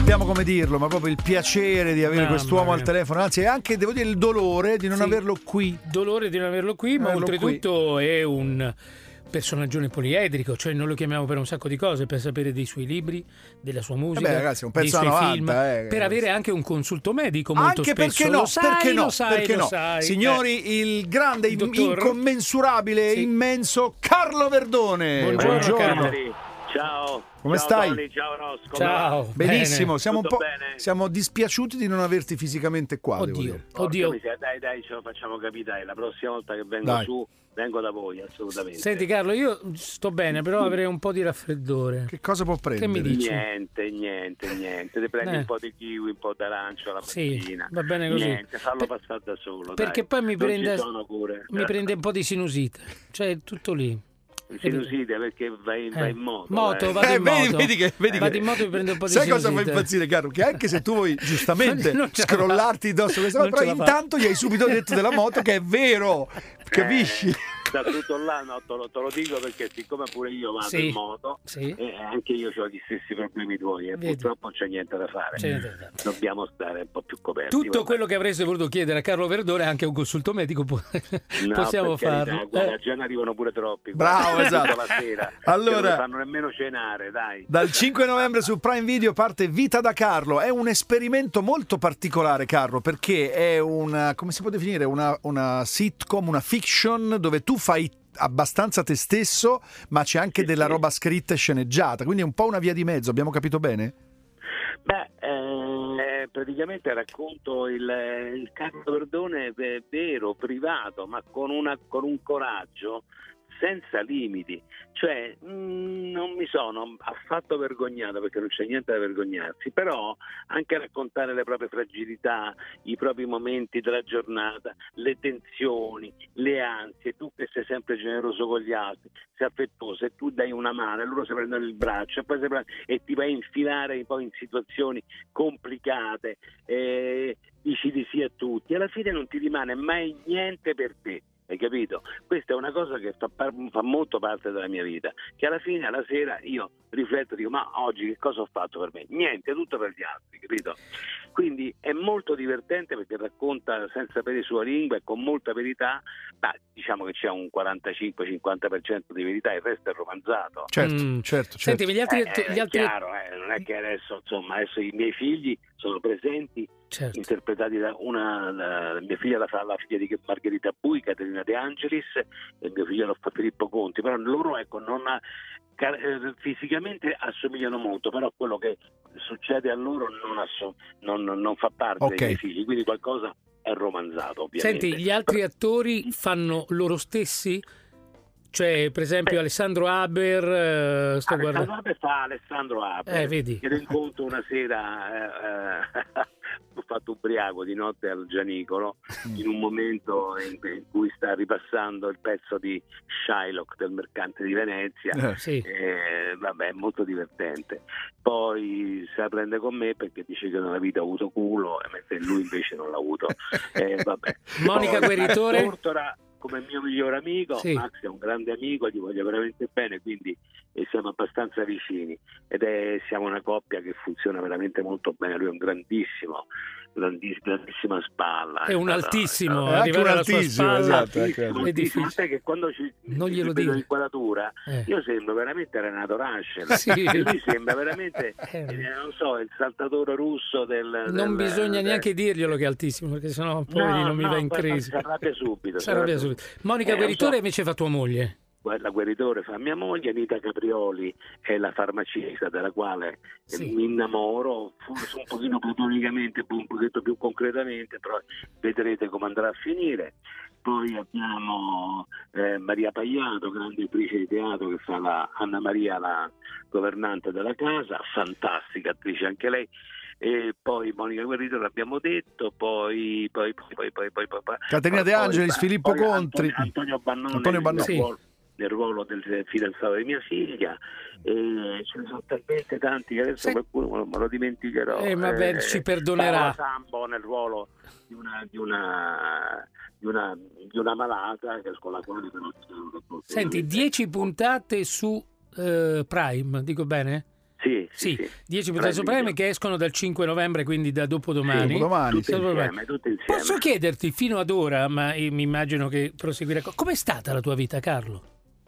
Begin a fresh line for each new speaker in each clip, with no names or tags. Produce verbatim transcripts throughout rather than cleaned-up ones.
sappiamo come dirlo, ma proprio il piacere di avere
Mamma
quest'uomo
mia.
al telefono, anzi anche devo dire il dolore di non
Sì.
averlo qui.
Dolore di non averlo qui, ma
Averlo
oltretutto è un personaggione poliedrico, cioè noi lo chiamiamo per un sacco di cose, per sapere dei suoi libri, della sua musica,
Vabbè, ragazzi, è un
dei
pezzo
suoi
da novanta,
film,
eh,
per avere anche un consulto medico molto
Anche
spesso.
perché no,
Lo sai,
perché no,
lo sai,
perché
lo
no.
sai.
Signori,
Eh.
il grande,
Il dottor?
incommensurabile,
Sì.
immenso Carlo Verdone.
Buongiorno, Carlo.
Ciao.
Come
ciao
stai?
Tony, ciao Rosco.
Ciao.
Benissimo,
Bene.
siamo un
Tutto
po'
bene?
siamo dispiaciuti di non averti fisicamente qua, devo
Oddio,
dire.
oddio.
Miseria, dai, dai, ce lo facciamo capitare. La prossima volta che vengo
Dai.
su, vengo da voi, assolutamente.
Senti Carlo, io sto bene, però avrei un po' di raffreddore.
Che cosa può prendere?
mi dici?
Niente, niente, niente. Ti prendi
Eh.
un po' di kiwi, un po' d'arancio la
Sì,
mattina.
va bene così.
Niente, fallo
Per-
passare da solo.
Perché
dai.
poi mi
Non
prende,
ci sono cure.
mi prende un po' di sinusite, cioè tutto lì.
Sinusite perché vai, vai in moto.
Moto,
eh.
vado
Eh,
in
vedi,
moto.
vedi che, vedi
Vado
che-
in moto e mi prende un po' di
Sai cosa fa
sinusite.
impazzire, caro? Che anche se tu vuoi giustamente
Non ce la fa.
scrollarti addosso questa cosa,
Non ce
però
la fa.
intanto gli hai subito detto della moto che è vero, capisci?
Eh, da tutto l'anno te lo, te lo dico perché siccome pure io vado
Sì.
in moto
Sì.
e anche io ho gli stessi problemi tuoi e
Vedi.
purtroppo non c'è niente da fare.
C'è niente da fare.
Dobbiamo stare un po' più coperti.
Tutto
vabbè.
quello che avreste voluto chiedere a Carlo Verdone, anche un consulto medico, può-
No,
possiamo
per carità,
farlo.
guarda,
Eh.
già ne arrivano pure troppi.
Bravo,
guarda,
esatto.
tutta la sera,
Allora-
che non fanno nemmeno cenare, dai.
Dal cinque novembre su Prime Video parte Vita da Carlo. È un esperimento molto particolare, Carlo, perché è una, come si può definire, una, una sitcom, una fiction dove tu fai abbastanza te stesso, ma c'è anche
Sì,
della
sì.
roba scritta e sceneggiata, quindi è un po' una via di mezzo, abbiamo capito bene?
Beh, eh, praticamente racconto il, il Carlo Verdone ve- vero, privato, ma con, una, con un coraggio senza limiti, cioè mh, non mi sono affatto vergognato perché non c'è niente da vergognarsi, però anche raccontare le proprie fragilità, i propri momenti della giornata, le tensioni, le ansie, tu che sei sempre generoso con gli altri, sei affettuoso e tu dai una mano e loro si prendono il braccio e poi si prendono, e ti vai a infilare poi in situazioni complicate, eh, dici di sì a tutti, alla fine non ti rimane mai niente per te. Hai capito? Questa è una cosa che fa, par- fa molto parte della mia vita, che alla fine, alla sera, io rifletto e dico, ma oggi che cosa ho fatto per me? Niente, tutto per gli altri, capito? Quindi è molto divertente perché racconta senza peli sulla lingua e con molta verità, ma diciamo che c'è un quarantacinque cinquanta per cento di verità, il resto è romanzato.
Certo,
Mm.
certo, certo.
Senti, ma gli altri...
Eh,
gli
è
altri...
chiaro, eh, non è che adesso, insomma, adesso i miei figli sono presenti,
Certo.
interpretati da una, la, la mia figlia la fa la figlia di Margherita Bui, Caterina De Angelis, e mio figlio lo fa Filippo Conti, però loro ecco non ha, car- eh, fisicamente assomigliano molto, però quello che succede a loro non, asso- non, non fa parte
Ok.
dei miei figli, quindi qualcosa è romanzato ovviamente.
Senti, gli altri attori fanno loro stessi? Cioè, per esempio,
Beh.
Alessandro Haber, eh, sto
Alessandro
guardando...
Haber fa Alessandro Haber,
Eh, vedi.
che incontro una sera eh, eh, ho fatto ubriaco di notte al Gianicolo in un momento in, in cui sta ripassando il pezzo di Shylock del Mercante di Venezia.
Eh,
Sì.
Eh, vabbè, è molto divertente. Poi se la prende con me perché dice che nella vita ha avuto culo, e mentre lui invece non l'ha avuto. Eh, vabbè.
Monica
Poi,
Guerritore?
Max Tortora, come mio migliore amico,
Sì.
Max è un grande amico, gli voglio veramente bene, quindi e siamo abbastanza vicini ed è siamo una coppia che funziona veramente molto bene. Lui è un grandissimo, grandis- grandissima spalla.
È un
stato-
altissimo,
È anche
arrivare
un
alla sua
altissimo,
spalla.
esatto.
altissimo,
ecco.
È
altissimo.
difficile.
Sai che quando ci
Non glielo
vedo
dire.
l'inquadratura
Eh.
io sembro veramente Renato Rascel.
Sì.
E lui sembra veramente
Eh.
eh, non so, il saltatore russo del,
Non
del-
bisogna
del-
neanche dirglielo che è altissimo, perché sennò poi
No,
non mi
no,
va in
guarda,
crisi.
si arrabbia subito,
Si arrabbia
si
subito. Monica
Eh, non
Guerritore
so.
invece fa tua moglie.
La Guerritore fa mia moglie, Anita Caprioli è la farmacista della quale eh,
Sì.
mi innamoro, forse un pochino platonicamente, un pochetto più concretamente, però vedrete come andrà a finire. Poi abbiamo eh, Maria Pagliato, grande attrice di teatro, che fa la Anna Maria, la governante della casa, fantastica attrice anche lei. E poi Monica Guerritore l'abbiamo detto, poi poi poi poi poi poi, poi
Caterina De
poi-
Angelis,
poi
Filippo
Antonio-
Contri.
Antonio Bannone,
Antonio Bannone.
nel
Sì.
ruolo- nel ruolo del fidanzato di mia figlia, e ce ne sono talmente tanti che adesso
Sì.
qualcuno me lo dimenticherò.
Eh, vabbè, ci perdonerà.
Paola Sambo nel ruolo di una di una di una, di una malata che con la quale però
Senti, dieci puntate su eh, Prime, dico bene?
sì,
Sì,
sì.
dieci puntate su Prime che escono dal cinque novembre, quindi da dopodomani.
Sì, dopodomani,
tutte,
sì.
insieme, tutte insieme.
Posso chiederti fino ad ora, ma io mi immagino che proseguirà, com'è stata la tua vita, Carlo?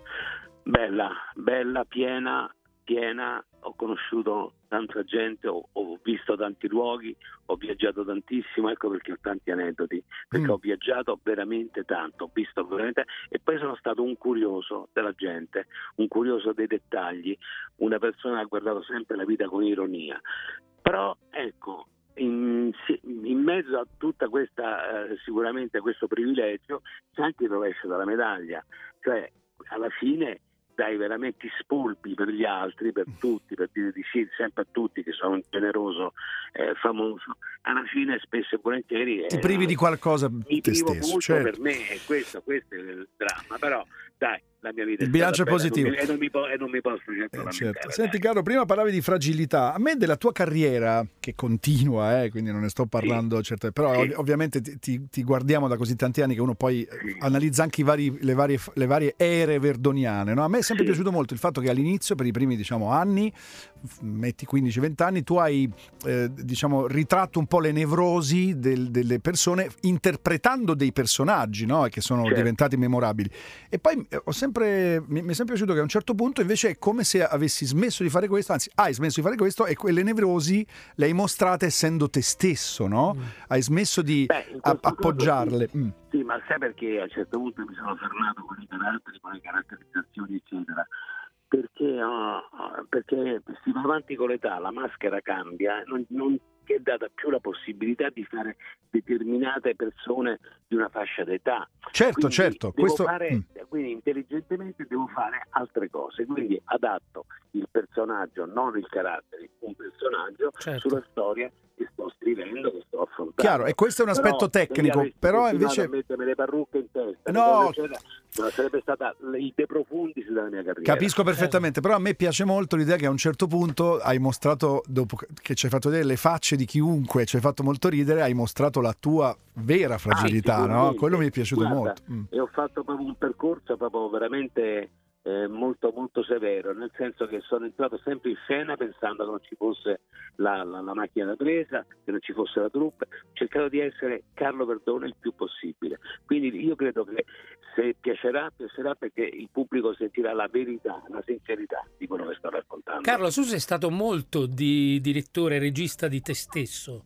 Bella, bella, piena, piena. Ho conosciuto tanta gente, ho, ho visto tanti luoghi, ho viaggiato tantissimo, ecco perché ho tanti aneddoti, perché
Mm.
ho viaggiato veramente tanto, ho visto veramente, e poi sono stato un curioso della gente, un curioso dei dettagli, una persona che ha guardato sempre la vita con ironia. Però ecco, in, in mezzo a tutta questa, eh, sicuramente questo privilegio, c'è anche il rovescio della medaglia, cioè alla fine dai veramente spolpi per gli altri, per tutti, per dire di sì sempre a tutti, che sono un generoso, eh, famoso. Alla fine spesso e volentieri
Ti
eh,
privi di qualcosa
mi
te
privo
stesso,
molto
certo.
per me, e questo, questo è il dramma, però dai, la mia vita
Il
è
bilancio è
stata bella,
positivo.
non mi- e, non mi, po- e non mi posso certo
Eh,
lamentare.
certo.
dai.
Senti Carlo, prima parlavi di fragilità. A me della tua carriera, che continua, eh, quindi non ne sto parlando, certo, però
Sì.
ov- ovviamente ti, ti- ti guardiamo da così tanti anni che uno poi eh,
Sì.
analizza anche i vari- le, varie, le varie ere verdoniane. No? A me è sempre
Sì.
piaciuto molto il fatto che all'inizio, per i primi diciamo, anni, f- metti quindici venti anni, tu hai eh, diciamo, ritratto un po' le nevrosi del- delle persone interpretando dei personaggi, no? Che sono
Certo.
diventati memorabili. E poi eh, ho sempre, mi, mi è sempre piaciuto che a un certo punto invece è come se avessi smesso di fare questo, anzi hai smesso di fare questo e quelle nevrosi le hai mostrate essendo te stesso, no?
Mm.
Hai smesso di
Beh, in
a-
questo caso
appoggiarle.
sì.
Mm.
Sì, ma sai perché a un certo punto mi sono fermato con i caratteri, con le caratterizzazioni, eccetera? Perché, oh, perché si va avanti con l'età, la maschera cambia, non, non ti è data più la possibilità di fare determinate persone di una fascia d'età.
Certo,
Quindi
certo.
devo
Questo,
fare,
mm.
quindi intelligentemente devo fare altre cose, quindi adatto il personaggio, non il carattere, un personaggio
Certo.
sulla storia che sto scrivendo, che sto affrontando.
Chiaro, e questo è un aspetto
Però,
tecnico,
se avessi
però
continuato
invece
a mettermi le parrucche in testa,
No.
le cose eccetera, non sarebbe stata il de profundis della mia carriera.
capisco perfettamente, però a me piace molto l'idea che a un certo punto hai mostrato, dopo che ci hai fatto vedere le facce di chiunque, ci hai fatto molto ridere, hai mostrato la tua vera fragilità,
Ah,
no?
sicuramente.
Quello mi è piaciuto
Guarda,
molto. Mm.
E ho fatto proprio un percorso proprio veramente eh, molto molto severo, nel senso che sono entrato sempre in scena pensando che non ci fosse la, la, la macchina da presa, che non ci fosse la troupe, ho cercato di essere Carlo Verdone il più possibile. Quindi io credo che se piacerà, piacerà perché il pubblico sentirà la verità, la sincerità di quello che sto raccontando.
Carlo, tu sei stato molto di direttore e regista di te stesso.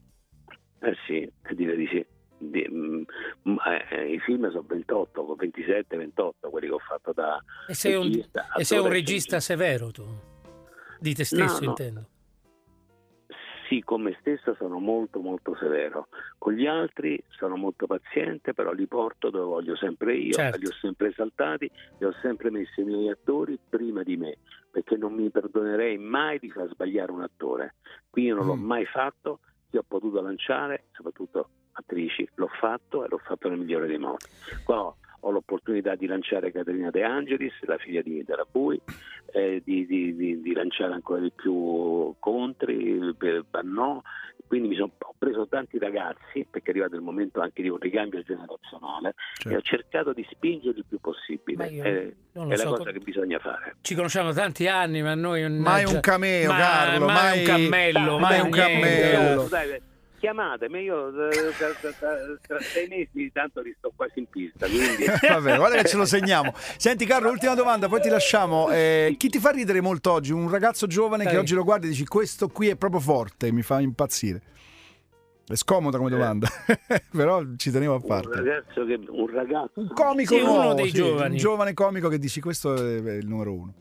Eh sì, direi di sì. Di, mm, eh, i film sono ventotto, ventisette ventotto quelli che ho fatto da
E sei un,
regista,
e sei un
attore,
regista
sceneggiatore.
severo tu? Di te stesso,
No, no.
intendo.
Sì, con me stesso sono molto molto severo, con gli altri sono molto paziente, però li porto dove voglio sempre io,
Certo.
li ho sempre esaltati e ho sempre messo i miei attori prima di me, perché non mi perdonerei mai di far sbagliare un attore. Quindi non l'ho
Mm.
mai fatto, che ho potuto lanciare, soprattutto attrici, l'ho fatto e l'ho fatto nel migliore dei modi. Qua ho l'opportunità di lanciare Caterina De Angelis, la figlia di Darabui, eh, di, di, di, di lanciare ancora di più Contri, per Bannò, quindi mi sono, ho preso tanti ragazzi, perché è arrivato il momento anche di un ricambio generazionale,
Certo.
e ho cercato di spingerli il più possibile.
Ma io
è
non lo
è
so
la cosa
co-
che bisogna fare.
Ci conosciamo da tanti anni, ma noi...
Mai
mannaggia-
un cameo,
ma-
Carlo,
mai
mai-
un cammello,
Dai,
mai
mai
un
niente.
cammello.
Dai, chiamatemi, io eh, tra, tra- tra- tra sei mesi tanto li sto quasi in pista, quindi
Vabbè, guarda che ce lo segniamo. Senti Carlo, ultima domanda, poi ti lasciamo. Eh, chi ti fa ridere molto oggi? Un ragazzo giovane che
Dai.
oggi lo guardi e dici questo qui è proprio forte, mi fa impazzire. È scomoda come domanda, però ci tenevo a
un
farti.
ragazzo che un ragazzo
Un comico
Sì, uno
nuovo,
dei
sì,
giovani.
un giovane comico che dici questo è è il numero uno.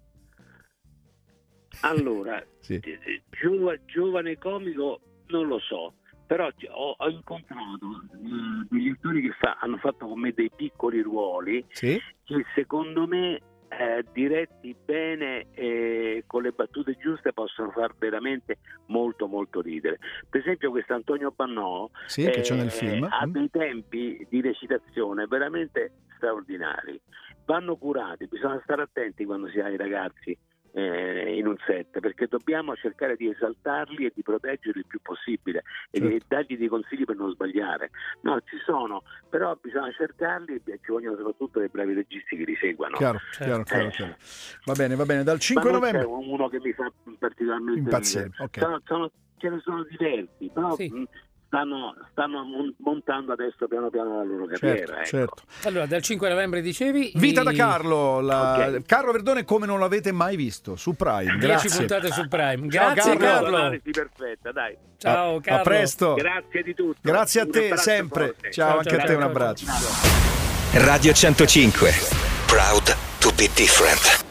allora
Sì.
eh, giova- giovane comico non lo so, però ho, ho incontrato eh, degli attori che fa- hanno fatto con me dei piccoli ruoli
Sì?
che secondo me eh, diretti bene e con le battute giuste possono far veramente molto molto ridere. Per esempio questo Antonio Bannò
Sì, che c'è nel film.
ha
Mm.
dei tempi di recitazione veramente straordinari, vanno curati, bisogna stare attenti quando si ha i ragazzi eh, in un set, perché dobbiamo cercare di esaltarli e di proteggerli il più possibile e di
Certo.
dargli dei consigli per non sbagliare. No, ci sono, però bisogna cercarli e ci vogliono soprattutto dei bravi registi che li seguano.
Chiaro,
Certo.
chiaro, chiaro,
Eh.
chiaro. Va bene, va bene. Dal cinque
Ma non c'è
novembre.
uno che mi fa particolarmente
impazzire. Okay.
sono, sono, ce ne sono diversi, però
Sì.
mh, stanno, stanno mon- montando adesso piano piano la loro carriera.
Certo,
ecco.
certo.
Allora, dal cinque novembre dicevi
Vita
i-
da Carlo, la...
Ok.
Carlo Verdone come non l'avete mai visto su Prime.
dieci
Grazie.
puntate su Prime.
Ciao,
Grazie
Carlo.
Carlo.
L'analisi perfetta, dai.
Ciao
A-
Carlo.
A presto.
Grazie di tutto.
Grazie a
Un
te
abbraccio
sempre.
forte.
Ciao,
Ciao,
anche
ciao,
a te un
ciao,
abbraccio.
ciao.
Radio centocinque. Proud to be different.